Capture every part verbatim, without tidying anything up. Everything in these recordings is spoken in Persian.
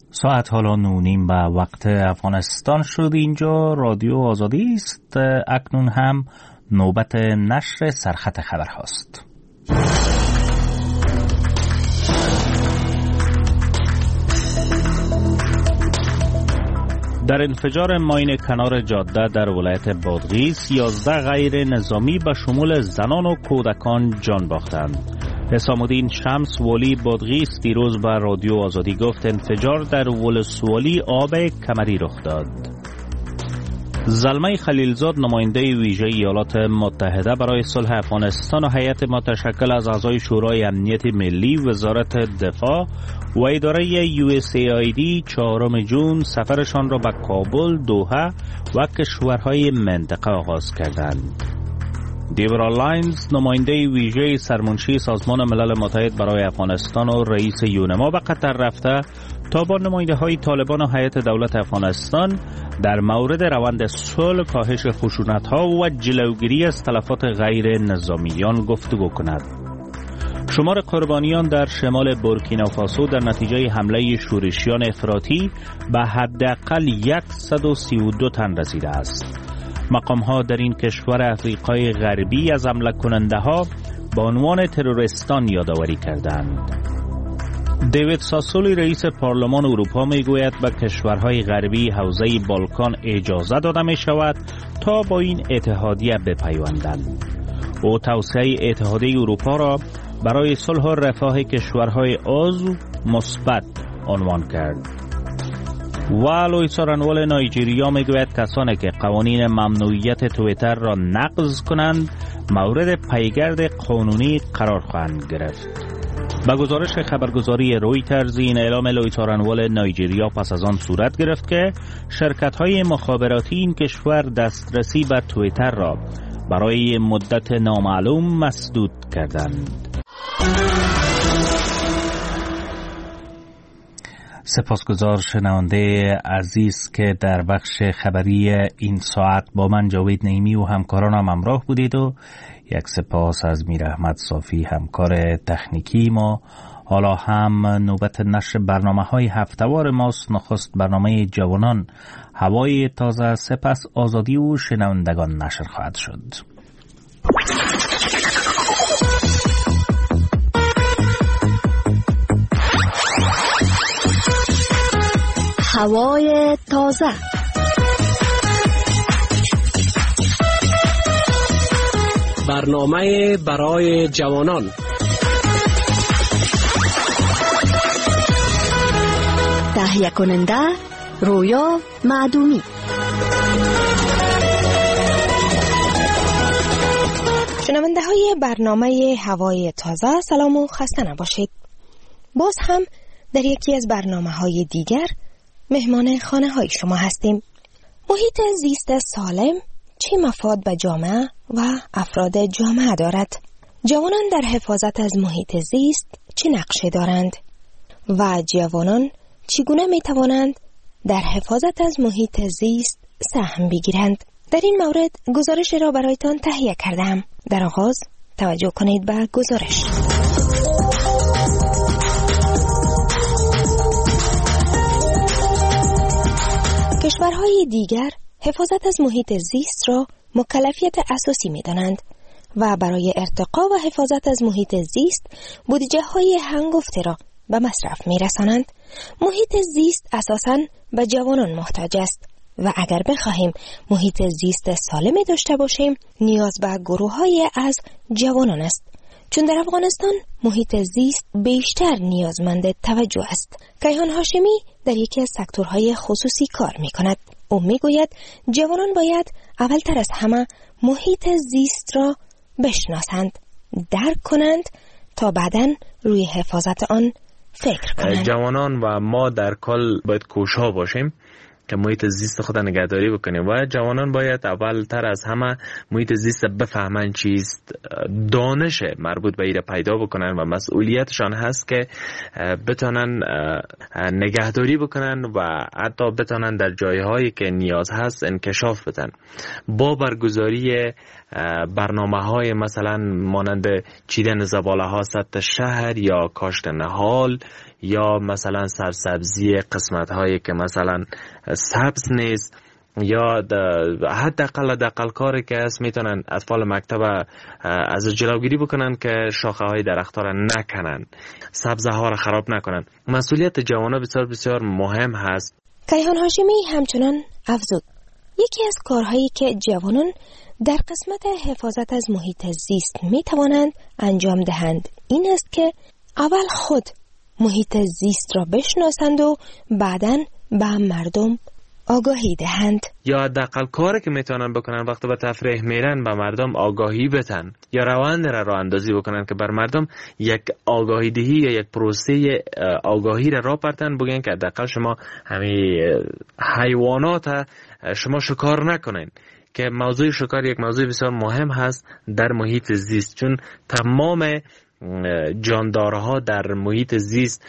ساعت حالا نونیم و وقت افغانستان شد. اینجا رادیو آزادی است. اکنون هم نوبت نشر سرخط خبر هاست. در انفجار ماین کنار جاده در ولایت بادغیس یازده غیر نظامی به شمول زنان و کودکان جان باختند. حسام الدین شمس ولی بادغیس دیروز به رادیو آزادی گفت انفجار در ولسوالی آب کمری رخ داد. زلمه خلیلزاد نماینده ویژه ایالات متحده برای صلح افغانستان و هیئت متشکل از اعضای شورای امنیت ملی، وزارت دفاع و اداره یو اس ای آی دی چهارم ژوئن سفرشان را به کابل، دوحه و کشورهای منطقه آغاز کردند. دیورا لاینز نماینده ویژه سرمنشی سازمان ملل متحد برای افغانستان و رئیس یونما به قطر رفته تا با نماینده های طالبان و هیئت دولت افغانستان در مورد روند صلح، کاهش خشونت ها و جلوگیری از تلفات غیر نظامیان گفتگو کند. شمار قربانیان در شمال بورکینافاسو در نتیجه حمله شورشیان افراطی به حداقل صد و سی و دو تن رسیده است. مقام ها در این کشور افریقای غربی از حمله کننده ها با عنوان تروریستان یادآوری کردند. دیوید ساسولی رئیس پارلمان اروپا می گوید به کشورهای غربی حوزه بالکان اجازه داده می شود تا با این اتحادیه بپیوندند. او توسعه اتحادیه اروپا را برای صلح و رفاه کشورهای عضو مثبت عنوان کرد. و لوئیس آرانوال نایجریا میگوید کسانی که قوانین ممنوعیت توییتر را نقض کنند مورد پیگرد قانونی قرار خواهند گرفت. با گزارش خبرگزاری رویترز این اعلام لوئیس آرانوال نایجریا پس از آن صورت گرفت که شرکت‌های مخابراتی این کشور دسترسی به توییتر را برای مدت نامعلوم مسدود کردند. سپاسگزار شنونده عزیز که در بخش خبری این ساعت با من جاوید نعیمی و همکارانم همراه بودید و یک سپاس از میر احمد صافی همکار تکنیکی ما. حالا هم نوبت نشر برنامه های هفته‌وار ماست. نخست برنامه جوانان هوای تازه، سپس آزادی و شنوندگان نشر خواهد شد. هوای تازه. برنامه برای جوانان. تهیه کننده رویا معدومی. شنونده های برنامه هوای تازه، سلام و خسته نباشید. باز هم در یکی از برنامه های دیگر مهمان خانه های شما هستیم. محیط زیست سالم چه مفاد به جامعه و افراد جامعه دارد؟ جوانان در حفاظت از محیط زیست چه نقشه دارند؟ و جوانان چگونه می توانند در حفاظت از محیط زیست سهم بگیرند؟ در این مورد گزارش را برایتان تهیه کردم. در آغاز توجه کنید به گزارش. کشورهای دیگر حفاظت از محیط زیست را مکلفیت اساسی می دانند و برای ارتقا و حفاظت از محیط زیست بودجه های هنگفته را به مصرف می رسانند. محیط زیست اساساً به جوانان محتاج است و اگر بخواهیم محیط زیست سالمی داشته باشیم نیاز به گروه های از جوانان است، چون در افغانستان محیط زیست بیشتر نیازمند توجه است. کیهان هاشمی در یکی از سکتورهای خصوصی کار می کند. او می گوید جوانان باید اولتر از همه محیط زیست را بشناسند، درک کنند تا بعداً روی حفاظت آن فکر کنند. جوانان و ما در کل باید کوشا باشیم که محیط زیست خود نگهداری بکنیم و جوانان باید اول تر از همه محیط زیست بفهمن چیست، دانش مربوط به ایره پیدا بکنن و مسئولیتشان هست که بتونن نگهداری بکنن و حتی بتونن در جایهایی که نیاز هست انکشاف بدن. با برگزاری برنامه های مثلا مانند چیدن زباله ها سطح شهر یا کاشت نهال یا مثلا سرسبزی قسمت هایی که مثلا سبز نیست یا حداقل حداقل کاری که هست میتونن اطفال مکتب از جلوگیری بکنن که شاخه های درخت ها را نکنن، سبزه ها را خراب نکنن. مسئولیت جوانان بسیار بسیار مهم هست. کیهان هاشمی همچنان افزود یکی از کارهایی که جوانان در قسمت حفاظت از محیط زیست می توانند انجام دهند این است که اول خود محیط زیست را بشناسند و بعداً به مردم آگاهی دهند. یا حداقل کاری که میتونن بکنن وقتی به تفریح میرن به مردم آگاهی بدن یا روند را راه اندازی بکنن که بر مردم یک آگاهی دهی یا یک پروسه آگاهی را راه برتن، بگن که حداقل شما همین حیوانات شما شکار نکنین، که موضوع شکار یک موضوع بسیار مهم هست در محیط زیست، چون تمام جاندارها در محیط زیست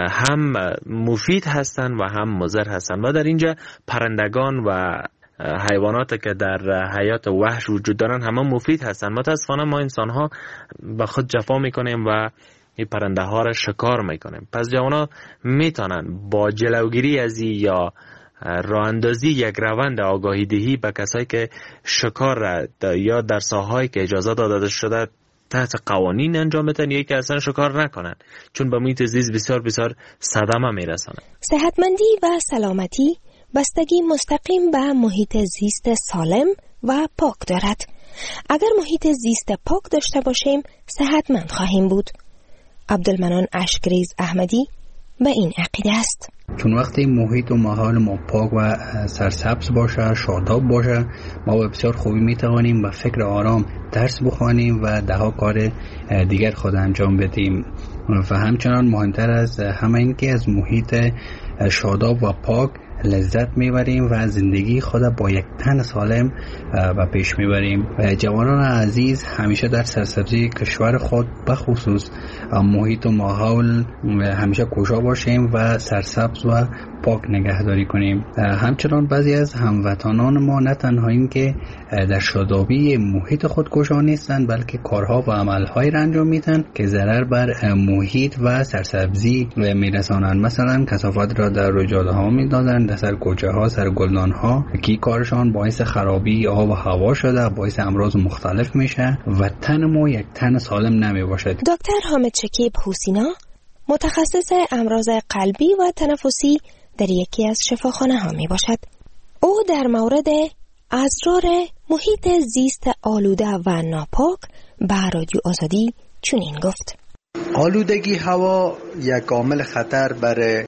هم مفید هستند و هم مضر هستند و در اینجا پرندگان و حیوانات که در حیات وحش وجود دارن همه مفید هستند. متاسفانه ما انسان ها به خود جفا میکنیم و این پرنده ها را شکار میکنیم. پس جوانا میتونن با جلوگیری از یا راه اندازی یک روند آگاهی دهی به کسایی که شکار را یا در ساحه‌ای که اجازه داده شده تحت قوانین انجام بدن یا که اصلا شکار نکنن، چون به محیط زیست بسیار بسیار صدمه میرسانه. صحتمندی و سلامتی بستگی مستقیم به محیط زیست سالم و پاک دارد. اگر محیط زیست پاک داشته باشیم صحتمند خواهیم بود. عبدالمنان اشکریز احمدی به این عقیده است. چون وقتی محیط و ماحول ما پاک و سرسبز باشه، شاداب باشه، ما به بسیار خوبی میتوانیم با فکر آرام درس بخوانیم و ده ها کار دیگر خود انجام بدیم. و همچنان مهمتر از همه این که از محیط شاداب و پاک لذت میبریم و زندگی خود با یک تن سالم به پیش میبریم. جوانان عزیز همیشه در سرسبزی کشور خود بخصوص محیط و ماحول همیشه کوشا باشیم و سرسبز و پاک نگهداری کنیم. همچنان بعضی از هموطنان ما نه تنها این که در شادابی محیط خود کوشا نیستند بلکه کارها و عملهایی را انجام میدن که ضرر بر محیط و سرسبزی میرسانند. مثلا کثافات را در رجاله ها میدادن، در سر کوچه ها، سر گلدان ها، که کارشان باعث خرابی آب و هوا شده، باعث امراض مختلف میشه و تن ما یک تن سالم نمی باشد. دکتر حامد شکیب حسینا متخصص امراض قلبی و تنفسی در یکی از شفاخانه ها می باشد. او در مورد اسرار محیط زیست آلوده و ناپاک به رادیو آزادی چنین گفت: آلودگی هوا یک عامل خطر برای